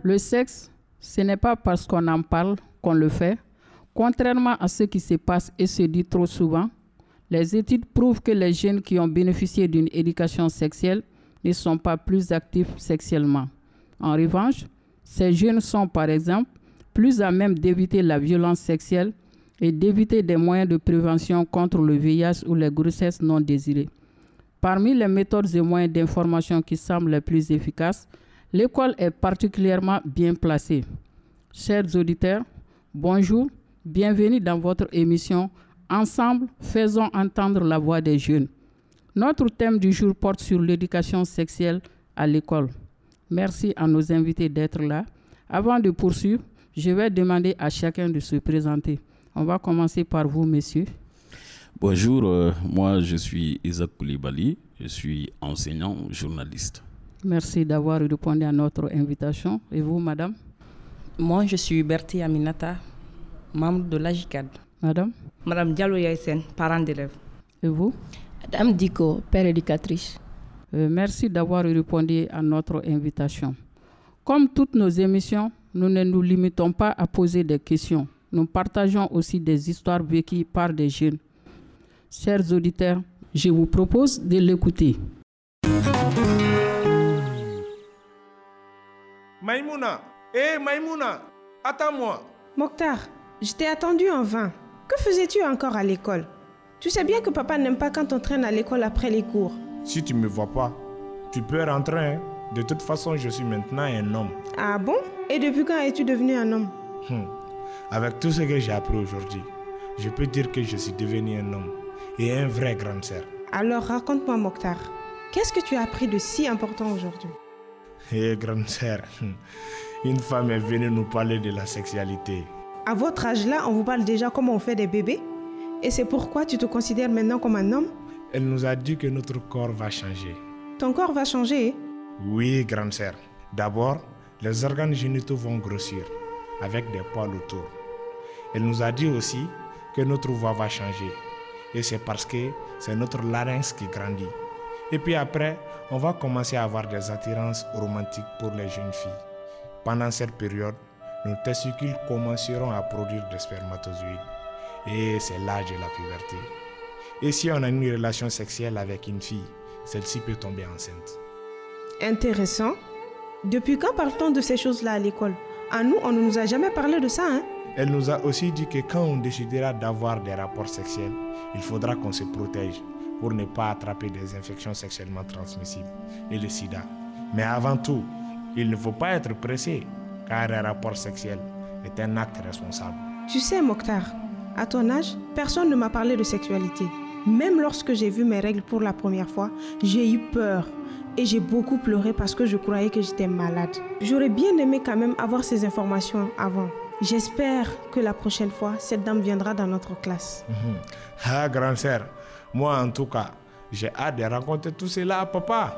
Le sexe, ce n'est pas parce qu'on en parle qu'on le fait. Contrairement à ce qui se passe et se dit trop souvent, les études prouvent que les jeunes qui ont bénéficié d'une éducation sexuelle ne sont pas plus actifs sexuellement. En revanche, ces jeunes sont par exemple plus à même d'éviter la violence sexuelle et d'éviter des moyens de prévention contre le VIH ou les grossesses non désirées. Parmi les méthodes et moyens d'information qui semblent les plus efficaces, l'école est particulièrement bien placée. Chers auditeurs, bonjour, bienvenue dans votre émission « Ensemble, faisons entendre la voix des jeunes ». Notre thème du jour porte sur l'éducation sexuelle à l'école. Merci à nos invités d'être là. Avant de poursuivre, je vais demander à chacun de se présenter. On va commencer par vous, messieurs. Bonjour, moi je suis Isaac Koulibaly, je suis enseignant journaliste. Merci d'avoir répondu à notre invitation. Et vous, madame? Moi, je suis Bertie Aminata, membre de l'AJICAD. Madame? Madame Diallo Yaïsen, parent d'élèves. Et vous? Madame Diko, père éducatrice. Merci d'avoir répondu à notre invitation. Comme toutes nos émissions, nous ne nous limitons pas à poser des questions. Nous partageons aussi des histoires vécues par des jeunes. Chers auditeurs, je vous propose de l'écouter. Maïmouna, Maïmouna, attends-moi. Mokhtar, je t'ai attendu en vain. Que faisais-tu encore à l'école? Tu sais bien que papa n'aime pas quand on traîne à l'école après les cours. Si tu ne me vois pas, tu peux rentrer. Hein? De toute façon, je suis maintenant un homme. Ah bon? Et depuis quand es-tu devenu un homme? Avec tout ce que j'ai appris aujourd'hui, je peux dire que je suis devenu un homme et un vrai grand sœur. Alors raconte-moi, Mokhtar, qu'est-ce que tu as appris de si important aujourd'hui? Grande sœur, une femme est venue nous parler de la sexualité. À votre âge-là, on vous parle déjà comment on fait des bébés? Et c'est pourquoi tu te considères maintenant comme un homme? Elle nous a dit que notre corps va changer. Ton corps va changer? Oui, grande sœur. D'abord, les organes génitaux vont grossir, avec des poils autour. Elle nous a dit aussi que notre voix va changer. Et c'est parce que c'est notre larynx qui grandit. Et puis après, on va commencer à avoir des attirances romantiques pour les jeunes filles. Pendant cette période, nos testicules commenceront à produire des spermatozoïdes. Et c'est l'âge de la puberté. Et si on a une relation sexuelle avec une fille, celle-ci peut tomber enceinte. Intéressant. Depuis quand parle-t-on de ces choses-là à l'école? À nous, on ne nous a jamais parlé de ça, hein? Elle nous a aussi dit que quand on décidera d'avoir des rapports sexuels, il faudra qu'on se protège pour ne pas attraper des infections sexuellement transmissibles et le sida. Mais avant tout, il ne faut pas être pressé, car un rapport sexuel est un acte responsable. Tu sais, Mokhtar, à ton âge, personne ne m'a parlé de sexualité. Même lorsque j'ai vu mes règles pour la première fois, j'ai eu peur. Et j'ai beaucoup pleuré parce que je croyais que j'étais malade. J'aurais bien aimé quand même avoir ces informations avant. J'espère que la prochaine fois, cette dame viendra dans notre classe. Ah, grande sœur, moi en tout cas, j'ai hâte de raconter tout cela à papa.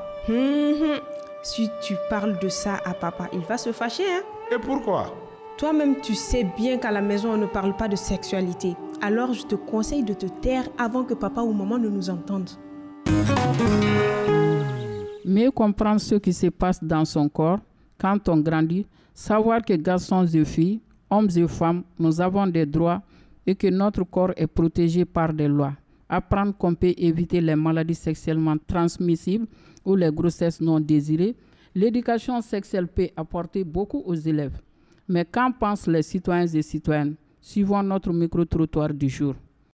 Si tu parles de ça à papa, il va se fâcher, hein? Et pourquoi? Toi-même, tu sais bien qu'à la maison, on ne parle pas de sexualité. Alors, je te conseille de te taire avant que papa ou maman ne nous entendent. Mieux comprendre ce qui se passe dans son corps quand on grandit, savoir que garçons et filles, hommes et femmes, nous avons des droits et que notre corps est protégé par des lois. Apprendre qu'on peut éviter les maladies sexuellement transmissibles ou les grossesses non désirées. L'éducation sexuelle peut apporter beaucoup aux élèves. Mais qu'en pensent les citoyens et citoyennes? Suivons notre micro-trottoir du jour.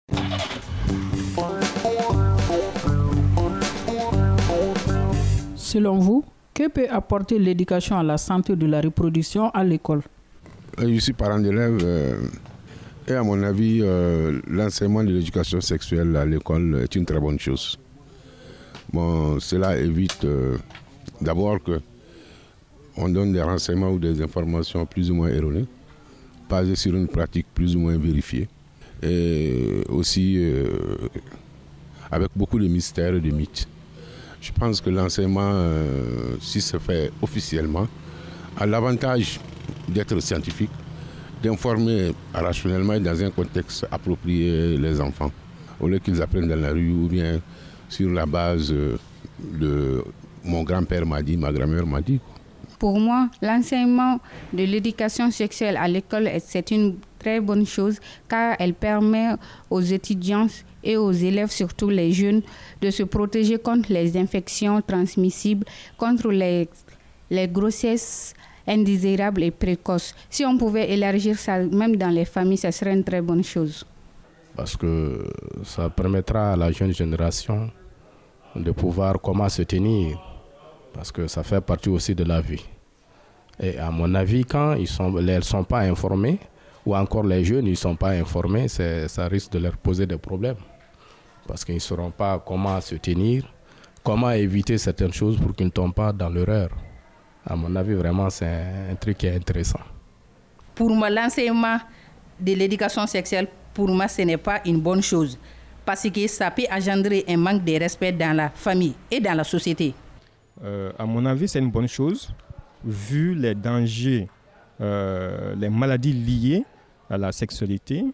Selon vous, que peut apporter l'éducation à la santé de la reproduction à l'école? Je suis parent d'élèves et à mon avis, l'enseignement de l'éducation sexuelle à l'école est une très bonne chose. Bon, cela évite d'abord qu'on donne des renseignements ou des informations plus ou moins erronées, basées sur une pratique plus ou moins vérifiée, et aussi avec beaucoup de mystères et de mythes. Je pense que l'enseignement, si c'est fait officiellement, a l'avantage d'être scientifique, d'informer rationnellement et dans un contexte approprié les enfants, au lieu qu'ils apprennent dans la rue ou bien sur la base de mon grand-père m'a dit, ma grand-mère m'a dit. Pour moi, l'enseignement de l'éducation sexuelle à l'école, c'est une très bonne chose car elle permet aux étudiants et aux élèves, surtout les jeunes, de se protéger contre les infections transmissibles, contre les grossesses indésirables et précoces. Si on pouvait élargir ça même dans les familles, ça serait une très bonne chose. Parce que ça permettra à la jeune génération de pouvoir comment se tenir, parce que ça fait partie aussi de la vie. Et à mon avis, quand elles ne sont pas informées, ou encore les jeunes ne sont pas informés, ça risque de leur poser des problèmes. Parce qu'ils ne sauront pas comment se tenir, comment éviter certaines choses pour qu'ils ne tombent pas dans l'erreur. À mon avis, vraiment, c'est un truc qui est intéressant. Pour moi, l'enseignement de l'éducation sexuelle, pour moi, ce n'est pas une bonne chose. Parce que ça peut engendrer un manque de respect dans la famille et dans la société. À mon avis, c'est une bonne chose, vu les dangers, les maladies liées à la sexualité.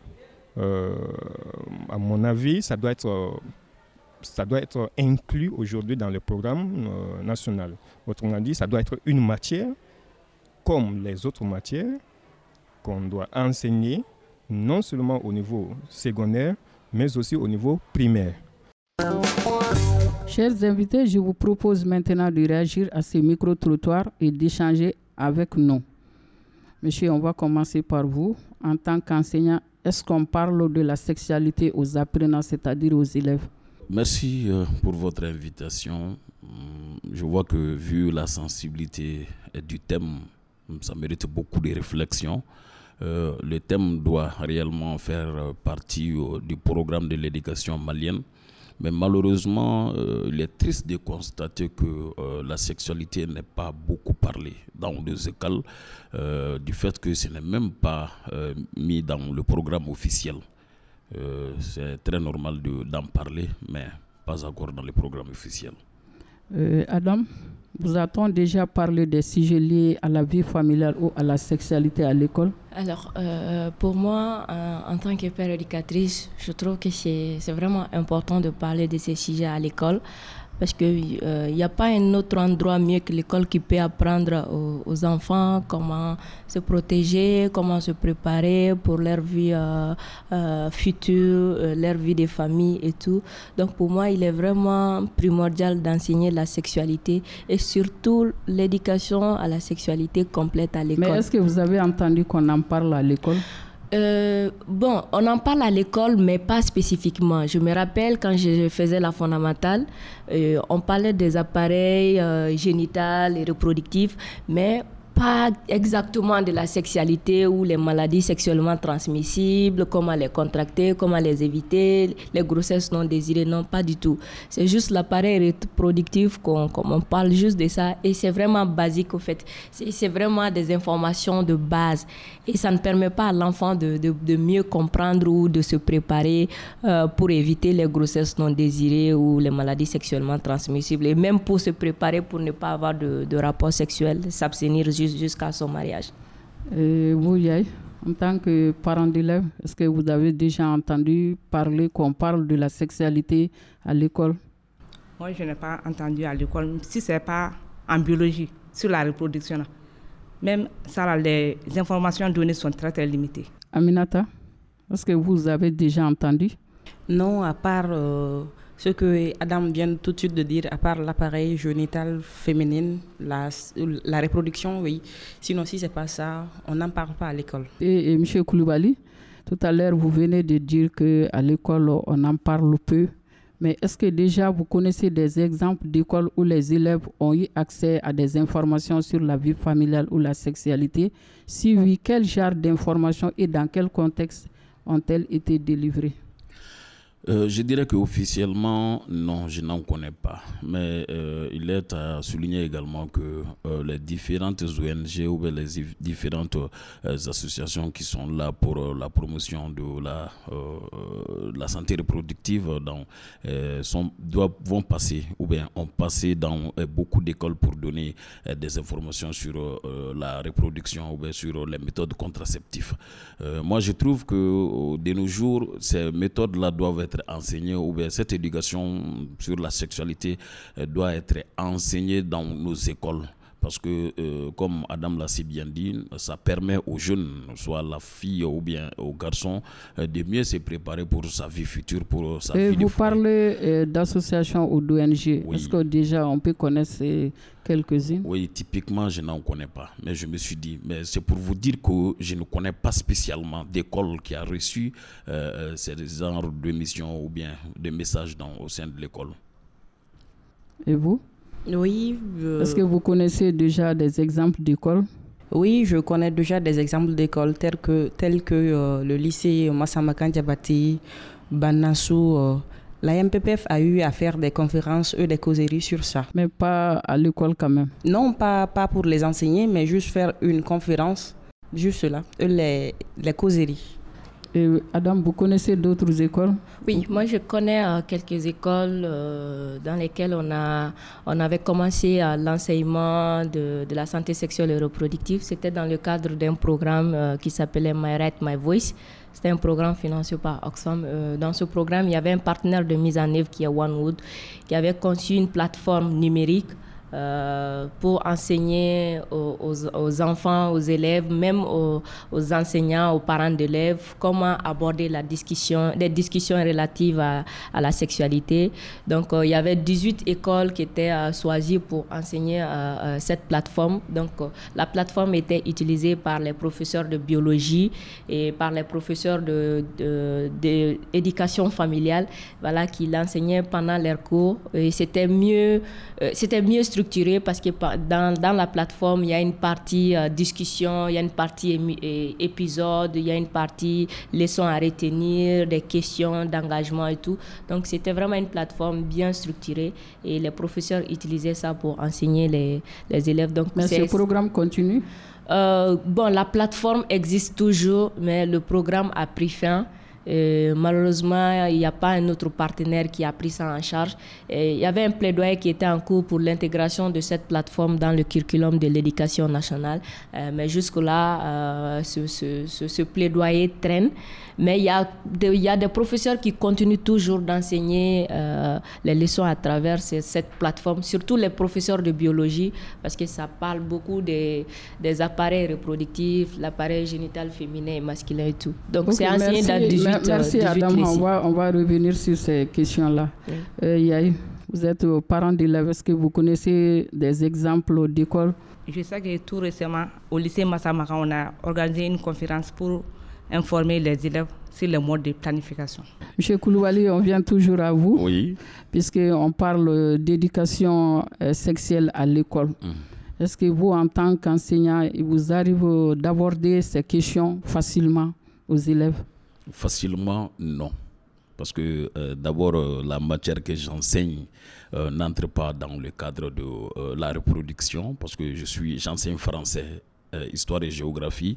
À mon avis, ça doit être inclus aujourd'hui dans le programme national. Autrement dit, ça doit être une matière, comme les autres matières, qu'on doit enseigner, non seulement au niveau secondaire, mais aussi au niveau primaire. Chers invités, je vous propose maintenant de réagir à ces micro-trottoirs et d'échanger avec nous. Monsieur, on va commencer par vous. En tant qu'enseignant, est-ce qu'on parle de la sexualité aux apprenants, c'est-à-dire aux élèves? Merci pour votre invitation. Je vois que vu la sensibilité du thème, ça mérite beaucoup de réflexion. Le thème doit réellement faire partie du programme de l'éducation malienne. Mais malheureusement, il est triste de constater que la sexualité n'est pas beaucoup parlée dans les écoles, du fait que ce n'est même pas mis dans le programme officiel. C'est très normal d'en parler, mais pas encore dans le programme officiel. Adam, vous a-t-on déjà parlé des sujets liés à la vie familiale ou à la sexualité à l'école? Alors, pour moi, en tant que père éducatrice, je trouve que c'est vraiment important de parler de ces sujets à l'école parce qu'il n'y a pas un autre endroit mieux que l'école qui peut apprendre aux enfants comment se protéger, comment se préparer pour leur vie future, leur vie de famille et tout. Donc pour moi, il est vraiment primordial d'enseigner la sexualité et surtout l'éducation à la sexualité complète à l'école. Mais est-ce que vous avez entendu qu'on en parle à l'école? Bon, on en parle à l'école, mais pas spécifiquement. Je me rappelle quand je faisais la fondamentale, on parlait des appareils génitaux et reproductifs, mais pas exactement de la sexualité ou les maladies sexuellement transmissibles, comment les contracter, comment les éviter, les grossesses non désirées, non, pas du tout. C'est juste l'appareil reproductif qu'on parle juste de ça et c'est vraiment basique au fait. C'est vraiment des informations de base et ça ne permet pas à l'enfant de mieux comprendre ou de se préparer pour éviter les grossesses non désirées ou les maladies sexuellement transmissibles et même pour se préparer pour ne pas avoir de rapport sexuel, s'abstenir jusqu'à son mariage. Vous, Yaye, en tant que parent d'élève, est-ce que vous avez déjà entendu parler qu'on parle de la sexualité à l'école? Moi, je n'ai pas entendu à l'école, si ce n'est pas en biologie, sur la reproduction. Même ça, les informations données sont très, très limitées. Aminata, est-ce que vous avez déjà entendu? Non, à part ce que Adam vient tout de suite de dire, à part l'appareil génital féminin, la reproduction, oui. Sinon, si ce n'est pas ça, on n'en parle pas à l'école. Et M. Koulibaly, tout à l'heure, vous venez de dire qu'à l'école, on en parle peu. Mais est-ce que déjà vous connaissez des exemples d'écoles où les élèves ont eu accès à des informations sur la vie familiale ou la sexualité? Si oui, quel genre d'informations et dans quel contexte ont-elles été délivrées? Je dirais qu'officiellement, non, je n'en connais pas. Mais il est à souligner également que les différentes ONG ou les différentes associations qui sont là pour la promotion de la santé reproductive vont passer ou bien ont passé dans beaucoup d'écoles pour donner des informations sur la reproduction ou bien sur les méthodes contraceptives. Moi, je trouve que de nos jours, ces méthodes-là doivent être enseignées ou bien cette éducation sur la sexualité doit être enseignée dans nos écoles parce que, comme Adam l'a si bien dit, ça permet aux jeunes, soit la fille ou bien aux garçons, de mieux se préparer pour sa vie future, pour sa vie de foyer. Vous parlez d'associations ou d'ONG. Oui. Est-ce que déjà on peut connaître quelques-unes? Oui, typiquement, je n'en connais pas. Mais je me suis dit, mais c'est pour vous dire que je ne connais pas spécialement d'école qui a reçu ces genres de missions ou bien de messages au sein de l'école. Et vous? Oui. Est-ce que vous connaissez déjà des exemples d'écoles? Oui, je connais déjà des exemples d'écoles tels que le lycée Massamakan Diabati, Banassou. La MPPF a eu à faire des conférences et des causeries sur ça. Mais pas à l'école quand même? Non, pas pour les enseigner, mais juste faire une conférence, juste là, les causeries. Et Adam, vous connaissez d'autres écoles? Oui, moi je connais quelques écoles dans lesquelles on avait commencé l'enseignement de la santé sexuelle et reproductive. C'était dans le cadre d'un programme qui s'appelait My Right, My Voice. C'était un programme financé par Oxfam. Dans ce programme, il y avait un partenaire de mise en œuvre qui est OneWood, qui avait conçu une plateforme numérique pour enseigner aux enfants, aux élèves, même aux enseignants, aux parents d'élèves, comment aborder des discussions relatives à la sexualité. Donc, il y avait 18 écoles qui étaient choisies pour enseigner cette plateforme. Donc, la plateforme était utilisée par les professeurs de biologie et par les professeurs d'éducation familiale, voilà, qui l'enseignaient pendant leurs cours. Et c'était mieux structuré parce que dans la plateforme, il y a une partie discussion, il y a une partie épisode, il y a une partie leçons à retenir, des questions d'engagement et tout. Donc, c'était vraiment une plateforme bien structurée et les professeurs utilisaient ça pour enseigner les élèves. Donc, mais ce programme continue? La plateforme existe toujours, mais le programme a pris fin. Malheureusement, il n'y a pas un autre partenaire qui a pris ça en charge. Il y avait un plaidoyer qui était en cours pour l'intégration de cette plateforme dans le curriculum de l'éducation nationale. Mais jusque-là, ce plaidoyer traîne. Mais il y a des professeurs qui continuent toujours d'enseigner les leçons à travers cette plateforme, surtout les professeurs de biologie, parce que ça parle beaucoup des appareils reproductifs, l'appareil génital féminin et masculin et tout. Donc, okay, c'est enseigné dans 18 Merci Adam, on va revenir sur ces questions-là. Oui. Yaï, vous êtes parent d'élèves, est-ce que vous connaissez des exemples d'écoles? Je sais que tout récemment, au lycée Massamaka, on a organisé une conférence pour informer les élèves sur les modes de planification. Monsieur Koulibaly, on vient toujours à vous, oui, puisqu'on parle d'éducation sexuelle à l'école. Est-ce que vous, en tant qu'enseignant, il vous arrive d'aborder ces questions facilement aux élèves? Facilement, non. Parce que d'abord, la matière que j'enseigne n'entre pas dans le cadre de la reproduction, parce que j'enseigne français, histoire et géographie.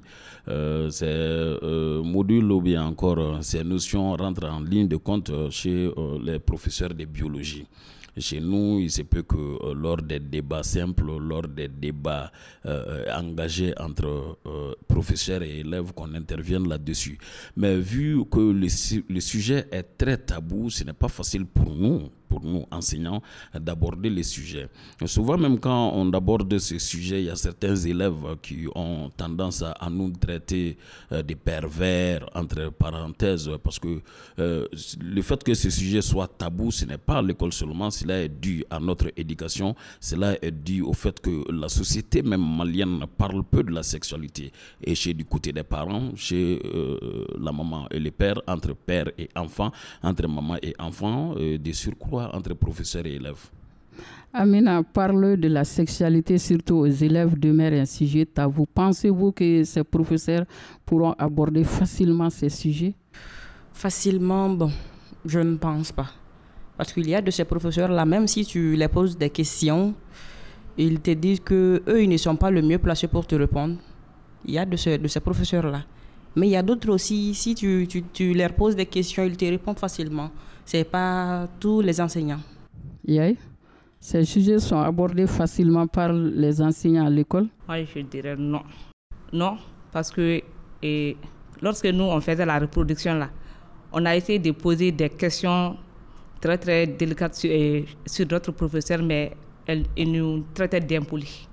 Ces modules ou bien encore ces notions rentrent en ligne de compte chez les professeurs de biologie. Chez nous, il se peut que lors des débats simples, lors des débats engagés entre professeurs et élèves, qu'on intervienne là-dessus. Mais vu que le sujet est très tabou, ce n'est pas facile pour nous enseignants, d'aborder les sujets. Et souvent, même quand on aborde ce sujet, il y a certains élèves qui ont tendance à nous traiter de pervers, entre parenthèses, parce que le fait que ce sujet soit tabou, ce n'est pas à l'école seulement, cela est dû à notre éducation, cela est dû au fait que la société même malienne parle peu de la sexualité. Et chez du côté des parents, chez la maman et le père, entre père et enfant, entre maman et enfant, de surcroît entre professeurs et élèves. Amina, parle de la sexualité, surtout aux élèves, demeure un sujet tabou. Pensez-vous que ces professeurs pourront aborder facilement ces sujets? Facilement, bon, je ne pense pas. Parce qu'il y a de ces professeurs-là, même si tu les poses des questions, ils te disent qu'eux, ils ne sont pas le mieux placés pour te répondre. Il y a de ces professeurs-là. Mais il y a d'autres aussi, si tu leur poses des questions, ils te répondent facilement. Ce n'est pas tous les enseignants. Yeah. Ces sujets sont abordés facilement par les enseignants à l'école? Moi, je dirais non. Non, parce que lorsque nous, on faisait la reproduction, là, on a essayé de poser des questions très, très délicates sur d'autres professeurs, mais ils nous traitaient d'impolis.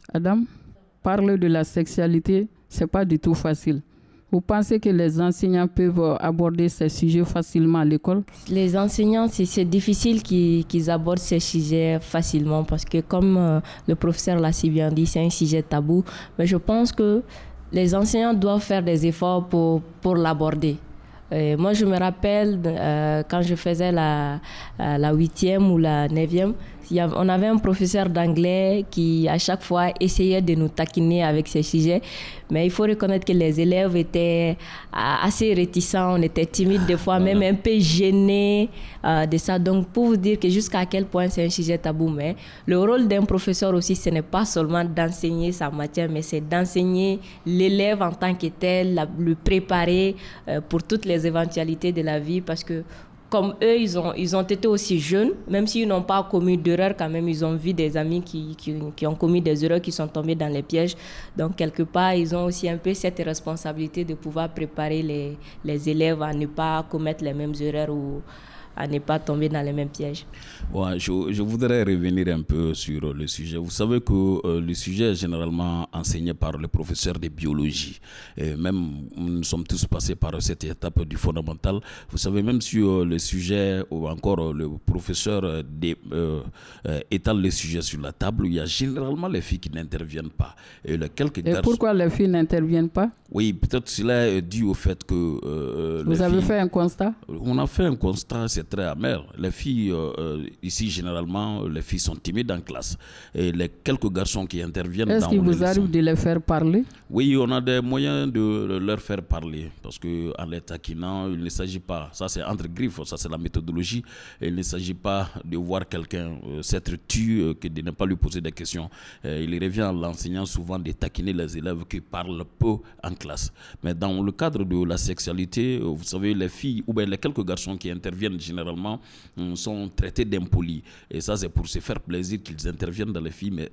Adam, parler de la sexualité, ce n'est pas du tout facile. Vous pensez que les enseignants peuvent aborder ces sujets facilement à l'école? Les enseignants, c'est difficile qu'ils abordent ces sujets facilement parce que comme le professeur l'a si bien dit, c'est un sujet tabou. Mais je pense que les enseignants doivent faire des efforts pour l'aborder. Moi, je me rappelle quand je faisais la 8e ou la 9e, on avait un professeur d'anglais qui, à chaque fois, essayait de nous taquiner avec ces sujets. Mais il faut reconnaître que les élèves étaient assez réticents, on était timides des fois, même un peu gênés de ça. Donc, pour vous dire que jusqu'à quel point c'est un sujet tabou. Mais le rôle d'un professeur aussi, ce n'est pas seulement d'enseigner sa matière, mais c'est d'enseigner l'élève en tant que tel, le préparer pour toutes les éventualités de la vie. Parce que comme eux, ils ont été aussi jeunes, même s'ils n'ont pas commis d'erreurs, quand même, ils ont vu des amis qui ont commis des erreurs, qui sont tombés dans les pièges. Donc, quelque part, ils ont aussi un peu cette responsabilité de pouvoir préparer les élèves à ne pas commettre les mêmes erreurs ou à ne pas tomber dans les mêmes pièges. Ouais, je voudrais revenir un peu sur le sujet. Vous savez que le sujet est généralement enseigné par le professeur de biologie. Et même, nous sommes tous passés par cette étape du fondamental. Vous savez, même sur le sujet, ou encore le professeur étale le sujet sur la table, il y a généralement les filles qui n'interviennent pas. Et pourquoi les filles n'interviennent pas? Oui, peut-être cela est dû au fait que... Vous avez fait un constat? On a fait un constat, c'est très amer. Les filles, ici, généralement, les filles sont timides en classe. Et les quelques garçons qui interviennent... Est-ce qu'il vous arrive de les faire parler? Oui, on a des moyens de leur faire parler. Parce qu'en les taquinant, il ne s'agit pas... Ça, c'est entre griffes, ça, c'est la méthodologie. Il ne s'agit pas de voir quelqu'un s'être tu, que de ne pas lui poser des questions. Il revient à l'enseignant souvent de taquiner les élèves qui parlent peu en classe. Mais dans le cadre de la sexualité, vous savez, les filles ou bien les quelques garçons qui interviennent généralement sont traités d'impolis. Et ça, c'est pour se faire plaisir qu'ils interviennent dans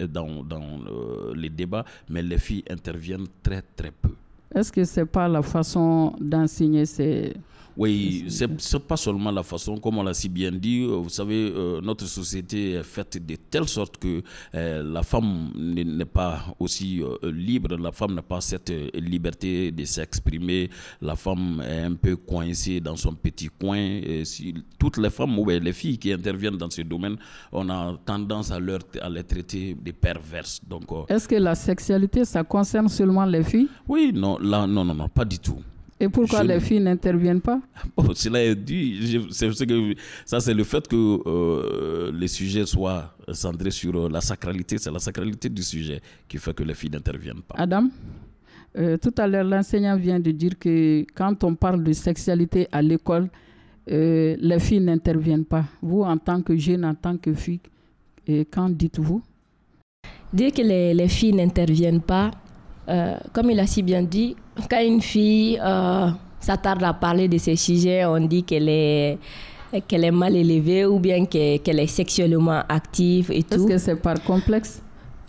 les débats, mais les filles interviennent très, très peu. Est-ce que ce n'est pas la façon d'enseigner Oui, c'est pas seulement la façon, comme on l'a si bien dit. Vous savez, notre société est faite de telle sorte que la femme n'est pas aussi libre, la femme n'a pas cette liberté de s'exprimer, la femme est un peu coincée dans son petit coin. Et toutes les femmes ou les filles qui interviennent dans ce domaine, on a tendance à les traiter de perverses. Donc, est-ce que la sexualité, ça concerne seulement les filles? Oui, non, non, pas du tout. Et pourquoi les filles n'interviennent pas? Cela est dû. Ça, c'est le fait que les sujets soient centrés sur la sacralité. C'est la sacralité du sujet qui fait que les filles n'interviennent pas. Adam, tout à l'heure, l'enseignant vient de dire que quand on parle de sexualité à l'école, les filles n'interviennent pas. Vous, en tant que jeune, en tant que fille, qu'en dites-vous? Dire que les filles n'interviennent pas, comme il a si bien dit, quand une fille s'attarde à parler de ces sujets, on dit qu'elle est mal élevée ou bien qu'elle est sexuellement active et tout. Est-ce que c'est par complexe?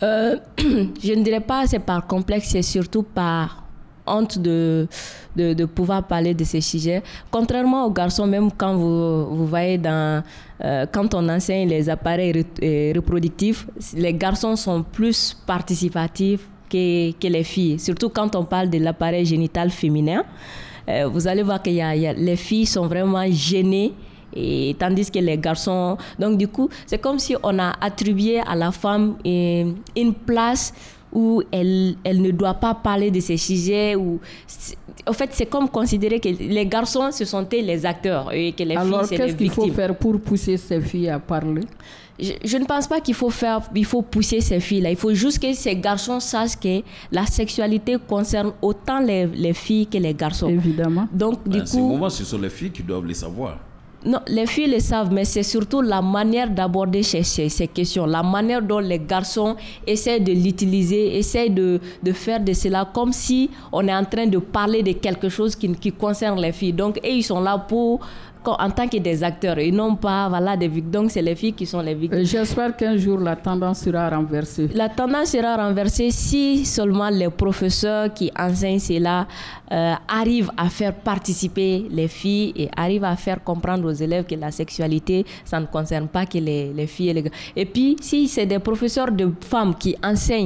Je ne dirais pas c'est par complexe, c'est surtout par honte de pouvoir parler de ces sujets. Contrairement aux garçons, même quand vous voyez quand on enseigne les appareils reproductifs, les garçons sont plus participatifs que les filles, surtout quand on parle de l'appareil génital féminin. Vous allez voir que les filles sont vraiment gênées, et tandis que les garçons... Donc du coup, c'est comme si on a attribué à la femme une place où elle ne doit pas parler de ces sujets. En fait, c'est comme considérer que les garçons, ce sont les acteurs et que les filles, c'est les victimes. Alors, qu'est-ce qu'il faut faire pour pousser ces filles à parler? Je ne pense pas qu'il faut pousser ces filles-là. Il faut juste que ces garçons sachent que la sexualité concerne autant les filles que les garçons. Évidemment. Donc, du coup... ce moment, ce sont les filles qui doivent les savoir. Non, les filles le savent, mais c'est surtout la manière d'aborder ces questions, la manière dont les garçons essaient de l'utiliser, essaient de faire de cela comme si on est en train de parler de quelque chose qui concerne les filles. Donc, ils sont là en tant que des acteurs et non pas des victimes. Donc c'est les filles qui sont les victimes. J'espère qu'un jour la tendance sera renversée. La tendance sera renversée si seulement les professeurs qui enseignent cela arrivent à faire participer les filles et arrivent à faire comprendre aux élèves que la sexualité, ça ne concerne pas que les filles et les gars. Et puis si c'est des professeurs de femmes qui enseignent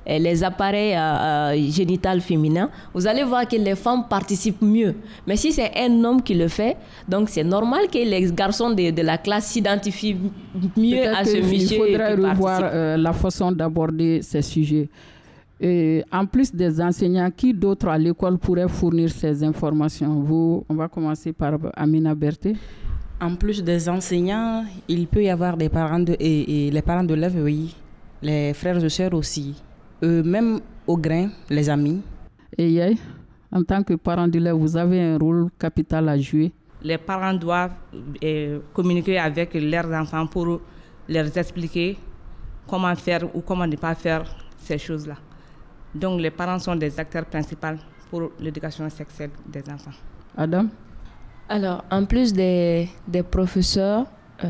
les appareils génitaux féminins, vous allez voir que les femmes participent mieux. Mais si c'est un homme qui le fait, donc c'est normal que les garçons de la classe s'identifient mieux à ce monsieur. Il faudrait revoir la façon d'aborder ces sujets. Et en plus des enseignants, qui d'autre à l'école pourrait fournir ces informations? On va commencer par Amina Berté. En plus des enseignants, il peut y avoir des parents et les parents d'élèves, oui, les frères et sœurs aussi, même au grain, les amis. Et Yaye, en tant que parent d'élèves, vous avez un rôle capital à jouer. Les parents doivent communiquer avec leurs enfants pour leur expliquer comment faire ou comment ne pas faire ces choses-là. Donc les parents sont des acteurs principaux pour l'éducation sexuelle des enfants. Adam? Alors, en plus des professeurs...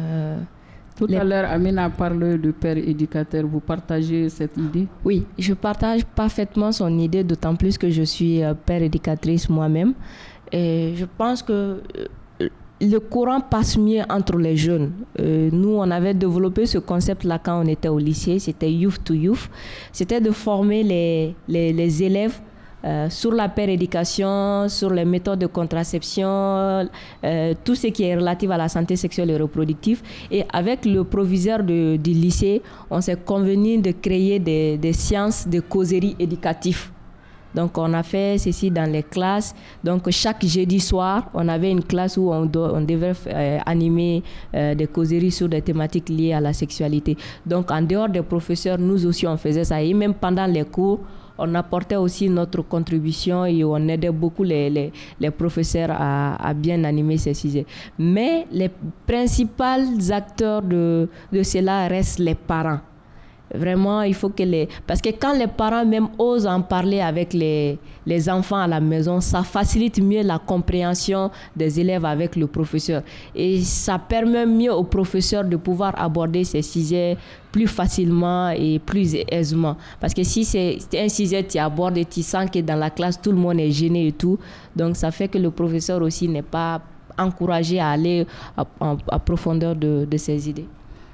Tout à l'heure, Amina a parlé de père éducateur. Vous partagez cette idée? Oui, je partage parfaitement son idée, d'autant plus que je suis père éducatrice moi-même. Et je pense que le courant passe mieux entre les jeunes. Nous, on avait développé ce concept-là quand on était au lycée. C'était Youth to Youth. C'était de former les élèves sur la péréducation, sur les méthodes de contraception, tout ce qui est relatif à la santé sexuelle et reproductive. Et avec le proviseur du lycée, on s'est convenu de créer des séances de causerie éducative. Donc, on a fait ceci dans les classes. Donc, chaque jeudi soir, on avait une classe où on devait animer des causeries sur des thématiques liées à la sexualité. Donc, en dehors des professeurs, nous aussi, on faisait ça. Et même pendant les cours, on apportait aussi notre contribution et on aidait beaucoup les professeurs à bien animer ces sujets. Mais les principaux acteurs de cela restent les parents. Vraiment, il faut parce que quand les parents même osent en parler avec les enfants à la maison, ça facilite mieux la compréhension des élèves avec le professeur. Et ça permet mieux au professeur de pouvoir aborder ces sujets plus facilement et plus aisément. Parce que si c'est un sujet que tu abordes et tu sens que dans la classe, tout le monde est gêné et tout, donc ça fait que le professeur aussi n'est pas encouragé à aller à profondeur de ces idées.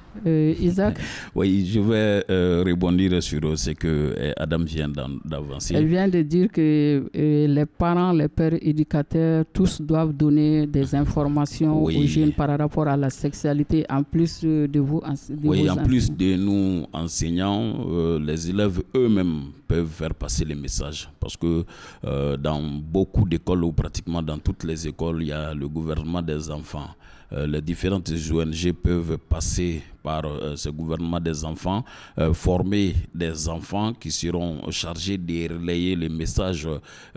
Isaac? Oui, je vais rebondir sur ce que Adam vient d'avancer. Elle vient de dire que les parents, les pères éducateurs, tous doivent donner des informations aux jeunes par rapport à la sexualité, en plus de vous. En plus de nous enseignants, les élèves eux-mêmes peuvent faire passer les messages. Parce que dans beaucoup d'écoles, ou pratiquement dans toutes les écoles, il y a le gouvernement des enfants. Les différentes ONG peuvent passer par ce gouvernement des enfants, former des enfants qui seront chargés de relayer les messages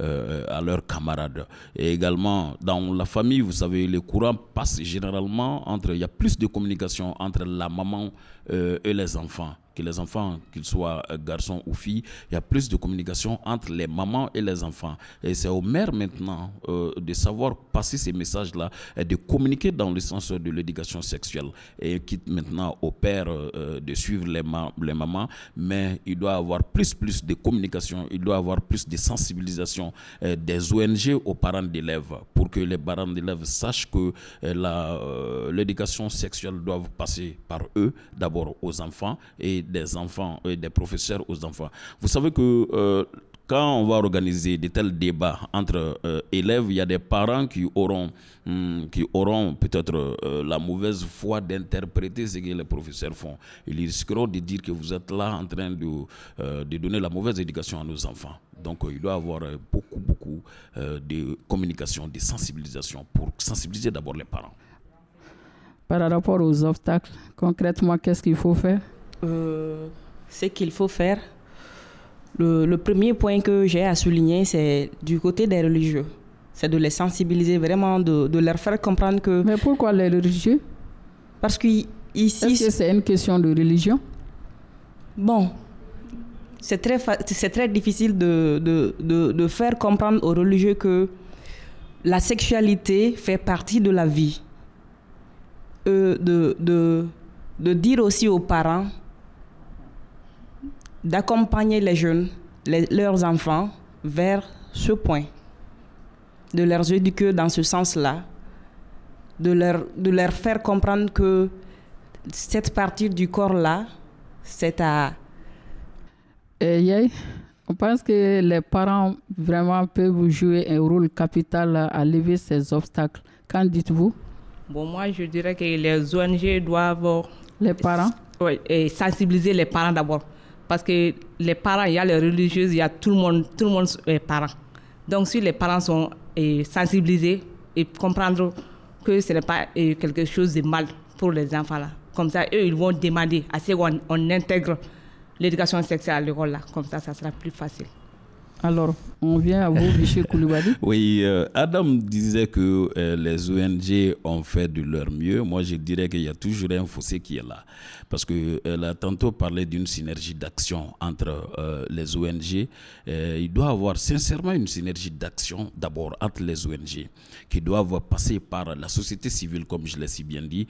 à leurs camarades. Et également, dans la famille, vous savez, les courants passent généralement il y a plus de communication entre la maman et les enfants. Que les enfants, qu'ils soient garçons ou filles, il y a plus de communication entre les mamans et les enfants. Et c'est aux mères maintenant de savoir passer ces messages-là et de communiquer dans le sens de l'éducation sexuelle. Et quitte maintenant aux pères de suivre les mamans, mais il doit y avoir plus de communication, il doit y avoir plus de sensibilisation des ONG aux parents d'élèves pour que les parents d'élèves sachent que l'éducation sexuelle doit passer par eux, d'abord aux enfants, et des enfants et des professeurs aux enfants. Vous savez que quand on va organiser de tels débats entre élèves, il y a des parents qui auront peut-être la mauvaise foi d'interpréter ce que les professeurs font. Ils risqueront de dire que vous êtes là en train de donner la mauvaise éducation à nos enfants. Donc il doit y avoir beaucoup de communication, de sensibilisation pour sensibiliser d'abord les parents. Par rapport aux obstacles, concrètement, qu'est-ce qu'il faut faire? Ce qu'il faut faire, le premier point que j'ai à souligner, c'est du côté des religieux. C'est de les sensibiliser, vraiment, de leur faire comprendre que... Mais pourquoi les religieux? Parce qu'ici... Est-ce que c'est une question de religion? Bon, c'est très difficile de faire comprendre aux religieux que la sexualité fait partie de la vie. De dire aussi aux parents d'accompagner les jeunes, leurs enfants, vers ce point, de leur éduquer dans ce sens-là, de leur faire comprendre que cette partie du corps-là, c'est à Yay, on pense que les parents vraiment peuvent jouer un rôle capital à lever ces obstacles. Qu'en dites-vous? Bon, moi, je dirais que les ONG doivent... Les parents? Oui, et sensibiliser les parents d'abord. Parce que les parents, il y a les religieuses, il y a tout le monde est parents. Donc, si les parents sont sensibilisés et comprendre que ce n'est pas quelque chose de mal pour les enfants là, comme ça, eux, ils vont demander à ce qu'on intègre l'éducation sexuelle à l'école là. Comme ça sera plus facile. Alors, on vient à vous, M. Koulibaly. Oui, Adam disait que les ONG ont fait de leur mieux. Moi, je dirais qu'il y a toujours un fossé qui est là. Parce qu'elle a tantôt parlé d'une synergie d'action entre les ONG. Il doit y avoir sincèrement une synergie d'action d'abord entre les ONG qui doivent passer par la société civile, comme je l'ai si bien dit.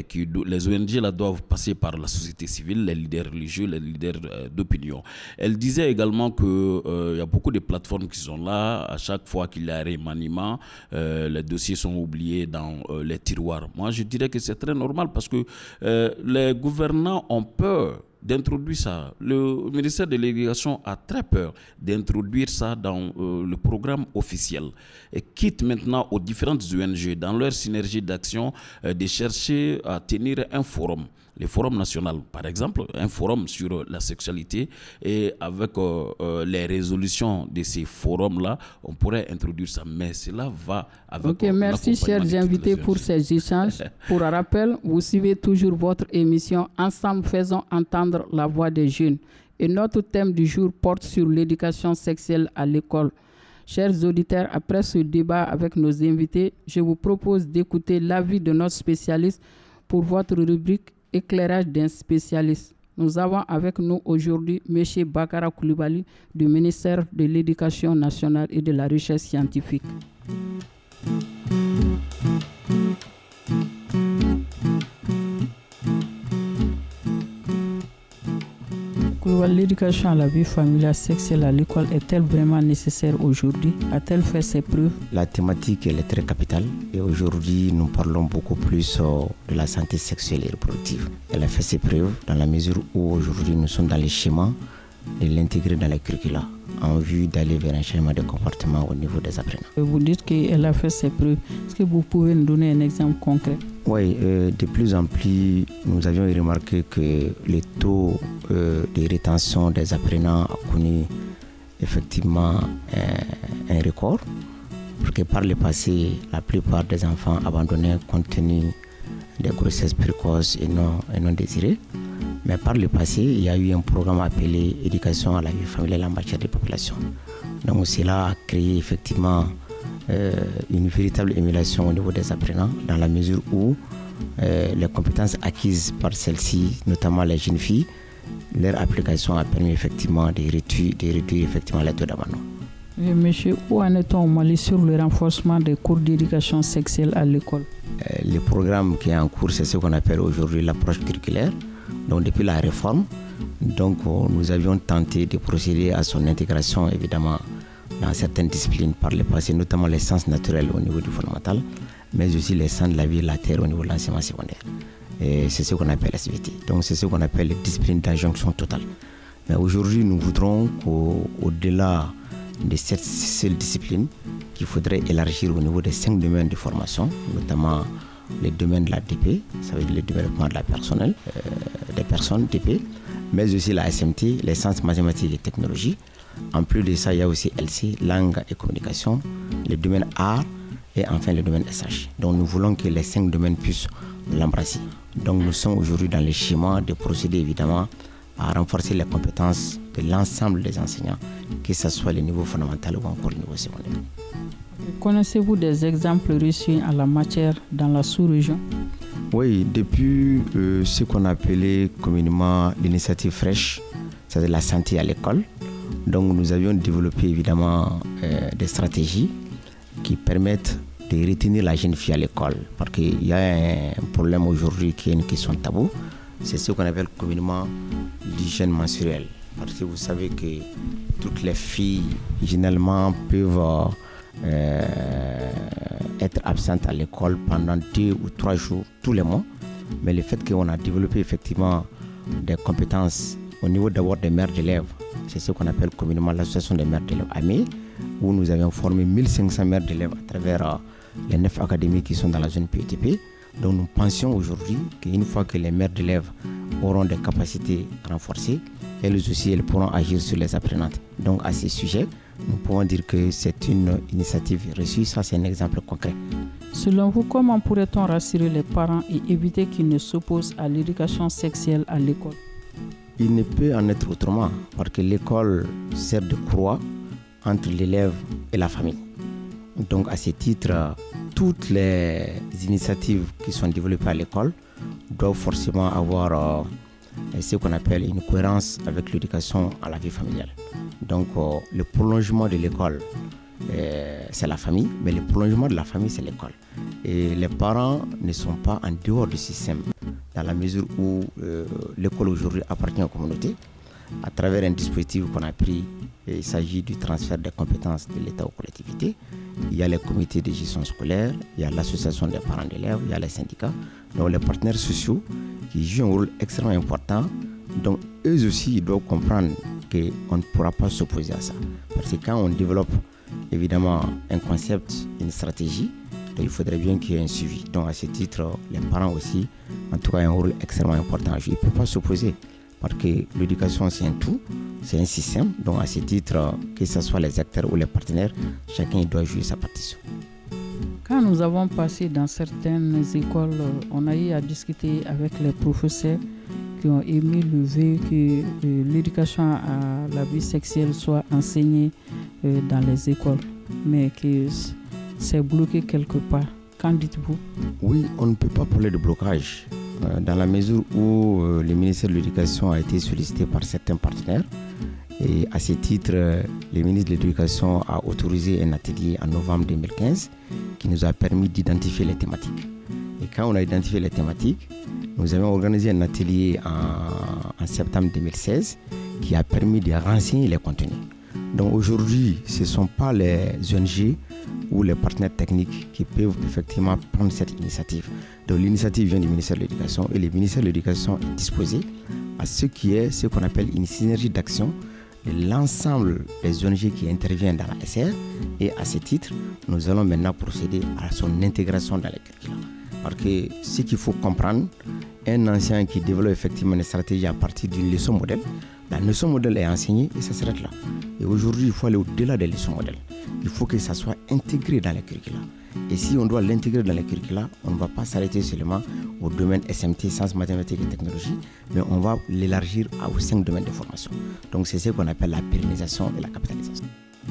Les ONG là, doivent passer par la société civile, les leaders religieux, les leaders d'opinion. Elle disait également qu'il y a beaucoup de plateformes qui sont là. À chaque fois qu'il y a un remaniement, les dossiers sont oubliés dans les tiroirs. Moi, je dirais que c'est très normal parce que les gouvernants ont peur d'introduire ça. Le ministère de l'Éducation a très peur d'introduire ça dans le programme officiel et quitte maintenant aux différentes ONG dans leur synergie d'action de chercher à tenir un forum. Les forums nationaux, par exemple, un forum sur la sexualité et avec les résolutions de ces forums-là, on pourrait introduire ça. Mais cela va avec... Ok, merci chers invités pour ces échanges. Pour rappel, vous suivez toujours votre émission Ensemble, faisons entendre la voix des jeunes. Et notre thème du jour porte sur l'éducation sexuelle à l'école. Chers auditeurs, après ce débat avec nos invités, je vous propose d'écouter l'avis de notre spécialiste pour votre rubrique Éclairage d'un spécialiste. Nous avons avec nous aujourd'hui M. Bakara Koulibaly du ministère de l'Éducation nationale et de la recherche scientifique. L'éducation à la vie familiale sexuelle à l'école est-elle vraiment nécessaire aujourd'hui? A-t-elle fait ses preuves? La thématique elle est très capitale et aujourd'hui nous parlons beaucoup plus de la santé sexuelle et reproductive. Elle a fait ses preuves dans la mesure où aujourd'hui nous sommes dans les schémas de l'intégrer dans les curricula en vue d'aller vers un schéma de comportement au niveau des apprenants. Vous dites qu'elle a fait ses preuves. Est-ce que vous pouvez nous donner un exemple concret? Oui, de plus en plus, nous avions remarqué que le taux de rétention des apprenants a connu effectivement un record. Parce que par le passé, la plupart des enfants abandonnaient compte tenu des grossesses précoces et non désirées. Mais par le passé, il y a eu un programme appelé Éducation à la vie familiale en matière de population. Donc cela a créé effectivement une véritable émulation au niveau des apprenants dans la mesure où les compétences acquises par celles-ci, notamment les jeunes filles, leur application a permis effectivement de réduire effectivement les taux d'abandon. Monsieur, où en est-on au Mali sur le renforcement des cours d'éducation sexuelle à l'école? Le programme qui est en cours, c'est ce qu'on appelle aujourd'hui l'approche curriculaire. Donc depuis la réforme, nous avions tenté de procéder à son intégration évidemment dans certaines disciplines par le passé, notamment les sciences naturelles au niveau du fondamental, mais aussi les sciences de la vie et de la terre au niveau de l'enseignement secondaire. Et c'est ce qu'on appelle la CVT. Donc c'est ce qu'on appelle les disciplines d'injonction totale. Mais aujourd'hui, nous voudrons qu'au-delà de cette seule discipline, qu'il faudrait élargir au niveau des 5 domaines de formation, notamment les domaines de la DP, ça veut dire le développement de la personnelle, des personnes DP, mais aussi la SMT, les sciences mathématiques et technologies. En plus de ça, il y a aussi LC, langue et communication, le domaine art et enfin le domaine SH. Donc nous voulons que les 5 domaines puissent l'embrasser. Donc nous sommes aujourd'hui dans les schémas de procéder évidemment à renforcer les compétences de l'ensemble des enseignants, que ce soit le niveau fondamental ou encore le niveau secondaire. Connaissez-vous des exemples réussis en la matière dans la sous-région? Oui, depuis ce qu'on appelait communément l'initiative fraîche, c'est-à-dire la santé à l'école. Donc nous avions développé évidemment des stratégies qui permettent de retenir la jeune fille à l'école. Parce qu'il y a un problème aujourd'hui qui est une question taboue. C'est ce qu'on appelle communément l'hygiène menstruelle. Parce que vous savez que toutes les filles généralement peuvent être absentes à l'école pendant 2 ou 3 jours tous les mois. Mais le fait qu'on a développé effectivement des compétences au niveau d'abord des mères d'élèves. C'est ce qu'on appelle communément l'association des mères d'élèves AME, où nous avions formé 1500 mères d'élèves à travers les 9 académies qui sont dans la zone PETP. Donc nous pensions aujourd'hui qu'une fois que les mères d'élèves auront des capacités renforcées, elles aussi elles pourront agir sur les apprenantes. Donc à ce sujet, nous pouvons dire que c'est une initiative reçue. Ça, c'est un exemple concret. Selon vous, comment pourrait-on rassurer les parents et éviter qu'ils ne s'opposent à l'éducation sexuelle à l'école? Il ne peut en être autrement, parce que l'école sert de croix entre l'élève et la famille. Donc à ce titre, toutes les initiatives qui sont développées à l'école doivent forcément avoir ce qu'on appelle une cohérence avec l'éducation à la vie familiale. Donc le prolongement de l'école, c'est la famille, mais le prolongement de la famille, c'est l'école. Et les parents ne sont pas en dehors du système, dans la mesure où l'école aujourd'hui appartient aux communautés. À travers un dispositif qu'on a pris, il s'agit du transfert des compétences de l'État aux collectivités. Il y a les comités de gestion scolaire, il y a l'association des parents d'élèves, il y a les syndicats, donc les partenaires sociaux qui jouent un rôle extrêmement important. Donc eux aussi, ils doivent comprendre qu'on ne pourra pas s'opposer à ça. Parce que quand on développe évidemment un concept, une stratégie, il faudrait bien qu'il y ait un suivi. Donc à ce titre, les parents aussi, en tout cas, ont un rôle extrêmement important à jouer. Ils ne peuvent pas s'opposer. Parce que l'éducation, c'est un tout, c'est un système. Donc à ce titre, que ce soit les acteurs ou les partenaires, chacun doit jouer sa partition. Quand nous avons passé dans certaines écoles, on a eu à discuter avec les professeurs qui ont émis le vœu que l'éducation à la vie sexuelle soit enseignée dans les écoles, mais que c'est bloqué quelque part. Qu'en dites-vous? Oui, on ne peut pas parler de blocage. Dans la mesure où le ministère de l'Éducation a été sollicité par certains partenaires. Et à ce titre, le ministre de l'Éducation a autorisé un atelier en novembre 2015 qui nous a permis d'identifier les thématiques. Et quand on a identifié les thématiques, nous avons organisé un atelier en septembre 2016 qui a permis de renseigner les contenus. Donc aujourd'hui, ce ne sont pas les ONG ou les partenaires techniques qui peuvent effectivement prendre cette initiative. Donc l'initiative vient du ministère de l'Éducation et le ministère de l'Éducation est disposé à ce qui est ce qu'on appelle une synergie d'action de l'ensemble des ONG qui interviennent dans la SR. Et à ce titre, nous allons maintenant procéder à son intégration dans les curricula. Parce que ce qu'il faut comprendre, un enseignant qui développe effectivement une stratégie à partir d'une leçon modèle, la leçon modèle est enseignée et ça s'arrête là. Et aujourd'hui, il faut aller au-delà des leçons modèles. Il faut que ça soit intégré dans les curricula. Et si on doit l'intégrer dans les curricula, on ne va pas s'arrêter seulement au domaine SMT, sciences, mathématiques et technologies, mais on va l'élargir aux 5 domaines de formation. Donc c'est ce qu'on appelle la pérennisation et la capitalisation.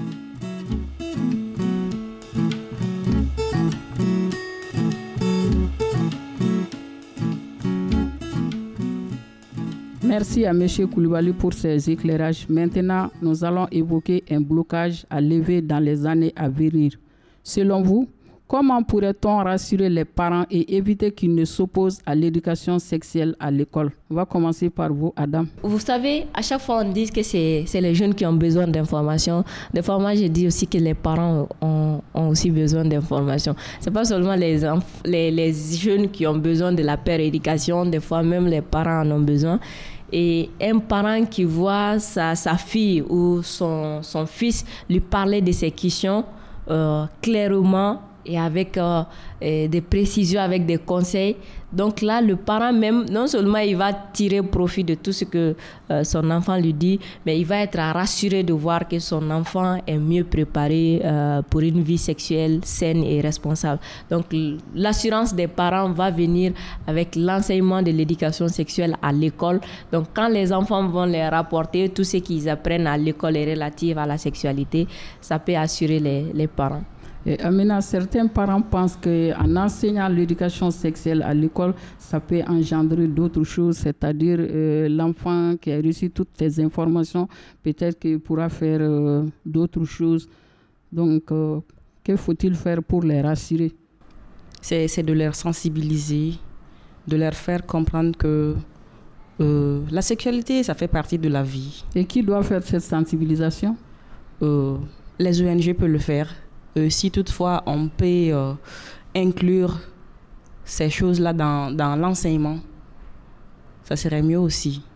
Merci à M. Koulibaly pour ces éclairages. Maintenant, nous allons évoquer un blocage à lever dans les années à venir. Selon vous, comment pourrait-on rassurer les parents et éviter qu'ils ne s'opposent à l'éducation sexuelle à l'école? On va commencer par vous, Adam. Vous savez, à chaque fois on dit que c'est les jeunes qui ont besoin d'informations. Des fois, moi, je dis aussi que les parents ont aussi besoin d'informations. Ce n'est pas seulement les jeunes qui ont besoin de la péréducation. Des fois, même les parents en ont besoin. Et un parent qui voit sa fille ou son fils lui parler de ces questions clairement et avec des précisions, avec des conseils. Donc là, le parent même, non seulement il va tirer profit de tout ce que son enfant lui dit, mais il va être rassuré de voir que son enfant est mieux préparé pour une vie sexuelle saine et responsable. Donc l'assurance des parents va venir avec l'enseignement de l'éducation sexuelle à l'école. Donc quand les enfants vont les rapporter, tout ce qu'ils apprennent à l'école est relatif à la sexualité, ça peut assurer les parents. Et Amina, certains parents pensent qu'en enseignant l'éducation sexuelle à l'école, ça peut engendrer d'autres choses, c'est-à-dire l'enfant qui a reçu toutes ces informations, peut-être qu'il pourra faire d'autres choses. Donc, que faut-il faire pour les rassurer? C'est de les sensibiliser, de leur faire comprendre que la sexualité, ça fait partie de la vie. Et qui doit faire cette sensibilisation? Les ONG peuvent le faire. Si toutefois on peut inclure ces choses-là dans l'enseignement, ça serait mieux aussi.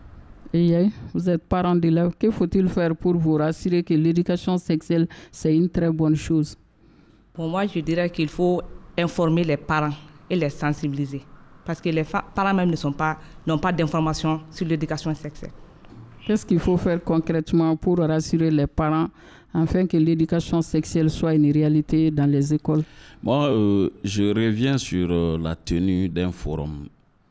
Et vous êtes parent d'élèves. Que faut-il faire pour vous rassurer que l'éducation sexuelle, c'est une très bonne chose? Pour moi, je dirais qu'il faut informer les parents et les sensibiliser. Parce que les parents même n'ont pas d'informations sur l'éducation sexuelle. Qu'est-ce qu'il faut faire concrètement pour rassurer les parents afin que l'éducation sexuelle soit une réalité dans les écoles? Moi, je reviens sur la tenue d'un forum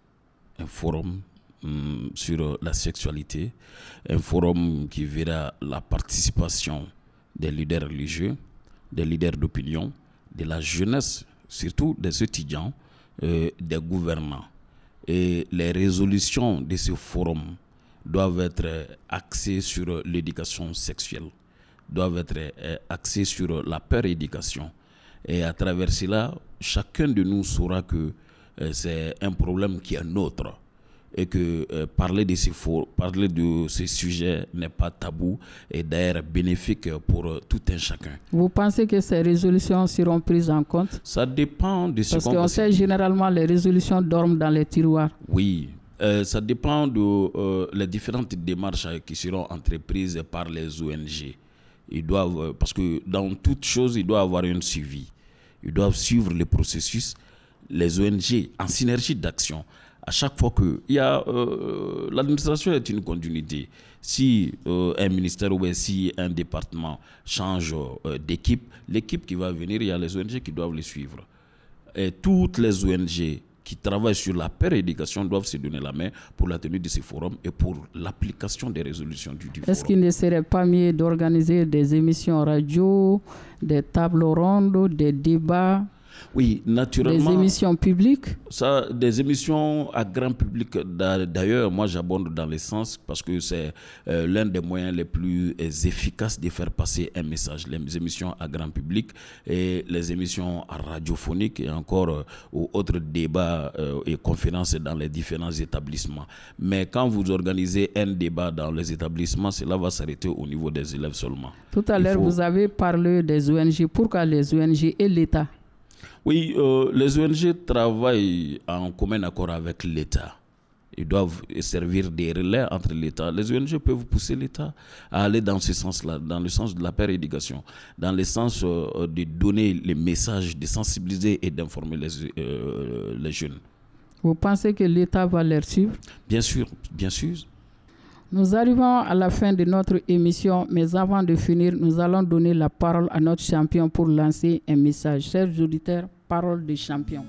sur la sexualité, un forum qui verra la participation des leaders religieux, des leaders d'opinion, de la jeunesse, surtout des étudiants, des gouvernants. Et les résolutions de ce forum doivent être axées sur l'éducation sexuelle, doivent être axées sur la péréducation. Et à travers cela, chacun de nous saura que c'est un problème qui est nôtre et que parler de ce sujet n'est pas tabou et d'ailleurs bénéfique pour tout un chacun. Vous pensez que ces résolutions seront prises en compte? Ça dépend de ce qu'on... Parce qu'on sait généralement les résolutions dorment dans les tiroirs. Oui, ça dépend de les différentes démarches qui seront entreprises par les ONG. Ils doivent, parce que dans toute chose, il doit y avoir un suivi. Ils doivent suivre le processus. Les ONG, en synergie d'action, à chaque fois que il y a l'administration est une continuité. Si un ministère ou si un département change d'équipe, l'équipe qui va venir, il y a les ONG qui doivent les suivre. Et toutes les ONG qui travaillent sur la péréducation doivent se donner la main pour la tenue de ces forums et pour l'application des résolutions du forum. Est-ce qu'il ne serait pas mieux d'organiser des émissions radio, des tables rondes, des débats? Oui, naturellement. Des émissions publiques? Ça, des émissions à grand public. D'ailleurs, moi, j'abonde dans le sens parce que c'est l'un des moyens les plus efficaces de faire passer un message. Les émissions à grand public et les émissions radiophoniques et encore autres débats et conférences dans les différents établissements. Mais quand vous organisez un débat dans les établissements, cela va s'arrêter au niveau des élèves seulement. Tout à l'heure, vous avez parlé des ONG. Pourquoi les ONG et l'État? Oui, les ONG travaillent en commun accord avec l'État. Ils doivent servir des relais entre l'État. Les ONG peuvent pousser l'État à aller dans ce sens-là, dans le sens de la péréducation, dans le sens de donner les messages, de sensibiliser et d'informer les jeunes. Vous pensez que l'État va les suivre? Bien sûr, bien sûr. Nous arrivons à la fin de notre émission, mais avant de finir, nous allons donner la parole à notre champion pour lancer un message. Chers auditeurs, parole de champion.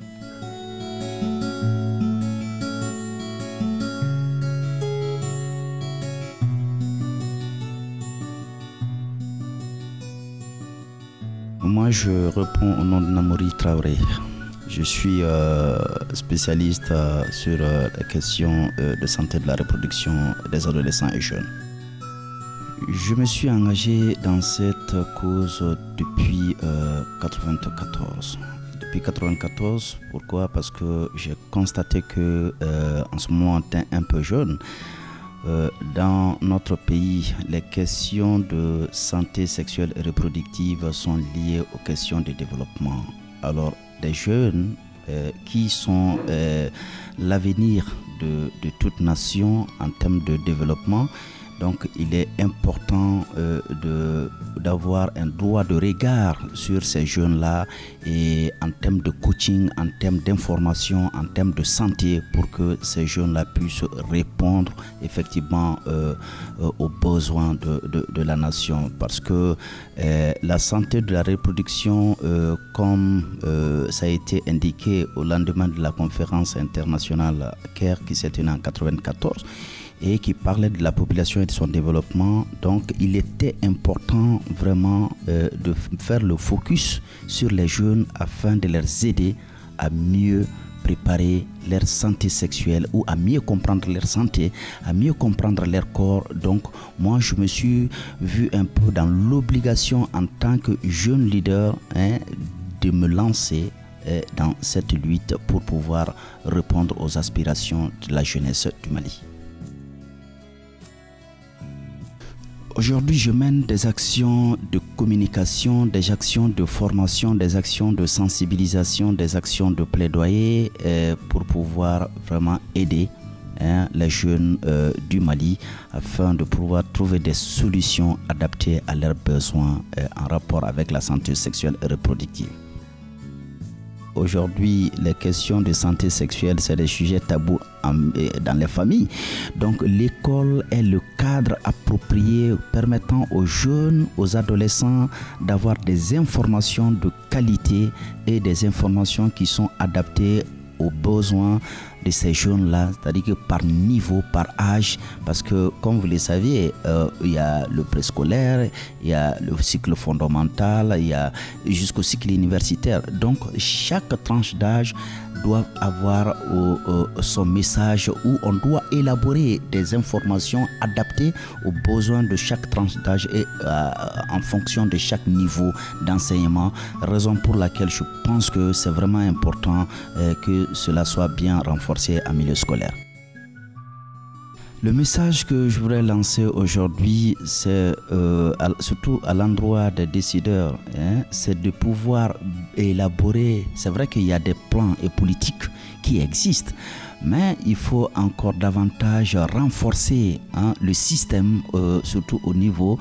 Moi, je réponds au nom de Namori Traoré. Je suis spécialiste sur les questions de santé de la reproduction des adolescents et jeunes. Je me suis engagé dans cette cause depuis 1994. Depuis 1994, pourquoi? Parce que j'ai constaté que, en ce moment, un peu jeune, dans notre pays, les questions de santé sexuelle et reproductive sont liées aux questions de développement. Alors, des jeunes qui sont l'avenir de toute nation en termes de développement. Donc il est important d'avoir un droit de regard sur ces jeunes-là et en termes de coaching, en termes d'information, en termes de santé pour que ces jeunes-là puissent répondre effectivement aux besoins de la nation. Parce que la santé de la reproduction, comme ça a été indiqué au lendemain de la conférence internationale CARE qui s'est tenue en 1994, et qui parlait de la population et de son développement. Donc il était important vraiment de faire le focus sur les jeunes afin de les aider à mieux préparer leur santé sexuelle ou à mieux comprendre leur santé, à mieux comprendre leur corps. Donc moi je me suis vu un peu dans l'obligation en tant que jeune leader de me lancer dans cette lutte pour pouvoir répondre aux aspirations de la jeunesse du Mali. Aujourd'hui, je mène des actions de communication, des actions de formation, des actions de sensibilisation, des actions de plaidoyer pour pouvoir vraiment aider les jeunes du Mali afin de pouvoir trouver des solutions adaptées à leurs besoins en rapport avec la santé sexuelle et reproductive. Aujourd'hui, les questions de santé sexuelle, c'est des sujets tabous dans les familles. Donc, l'école est le cadre approprié permettant aux jeunes, aux adolescents d'avoir des informations de qualité et des informations qui sont adaptées aux besoins de ces jeunes-là, c'est-à-dire que par niveau, par âge, parce que comme vous le saviez, il y a le préscolaire, il y a le cycle fondamental, il y a jusqu'au cycle universitaire. Donc chaque tranche d'âge doit avoir son message où on doit élaborer des informations adaptées aux besoins de chaque tranche d'âge et en fonction de chaque niveau d'enseignement, raison pour laquelle je pense que c'est vraiment important que cela soit bien renforcé en milieu scolaire. Le message que je voudrais lancer aujourd'hui, c'est surtout à l'endroit des décideurs, c'est de pouvoir élaborer. C'est vrai qu'il y a des plans et politiques qui existent, mais il faut encore davantage renforcer le système, surtout au niveau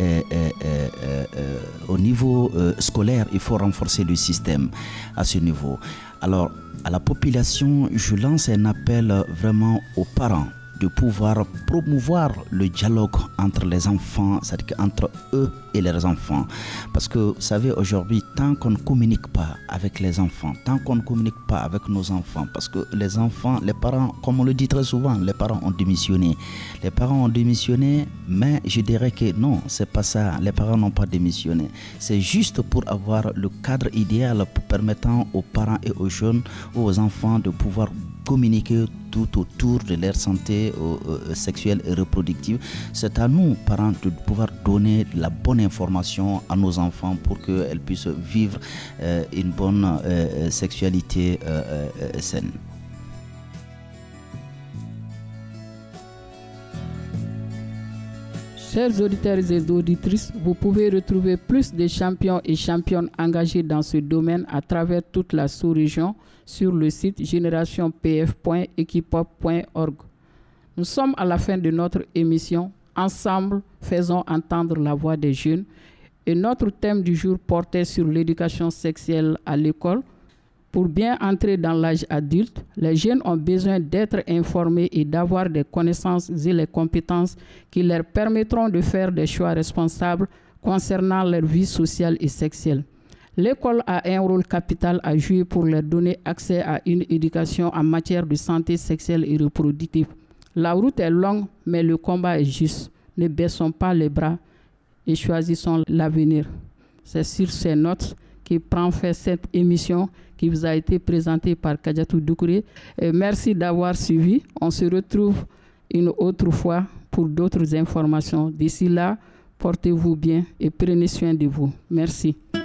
scolaire. Il faut renforcer le système à ce niveau. Alors, à la population, je lance un appel vraiment aux parents de pouvoir promouvoir le dialogue entre les enfants, c'est-à-dire entre eux et leurs enfants. Parce que, vous savez, aujourd'hui, tant qu'on ne communique pas avec les enfants, tant qu'on ne communique pas avec nos enfants, parce que les enfants, les parents, comme on le dit très souvent, les parents ont démissionné. Les parents ont démissionné, mais je dirais que non, c'est pas ça. Les parents n'ont pas démissionné. C'est juste pour avoir le cadre idéal pour permettant aux parents et aux jeunes, aux enfants de pouvoir communiquer tout autour de leur santé sexuelle et reproductive. C'est à nous, parents, de pouvoir donner la bonne information à nos enfants pour qu'elles puissent vivre une bonne sexualité saine. Chers auditeurs et auditrices, vous pouvez retrouver plus de champions et championnes engagés dans ce domaine à travers toute la sous-région sur le site generationpf.equipop.org. Nous sommes à la fin de notre émission. Ensemble, faisons entendre la voix des jeunes. Et notre thème du jour portait sur l'éducation sexuelle à l'école. Pour bien entrer dans l'âge adulte, les jeunes ont besoin d'être informés et d'avoir des connaissances et les compétences qui leur permettront de faire des choix responsables concernant leur vie sociale et sexuelle. L'école a un rôle capital à jouer pour leur donner accès à une éducation en matière de santé sexuelle et reproductive. La route est longue, mais le combat est juste. Ne baissons pas les bras et choisissons l'avenir. C'est sur ces notes qui prend fin cette émission qui vous a été présentée par Kadiatou Doucouré. Merci d'avoir suivi. On se retrouve une autre fois pour d'autres informations. D'ici là, portez-vous bien et prenez soin de vous. Merci.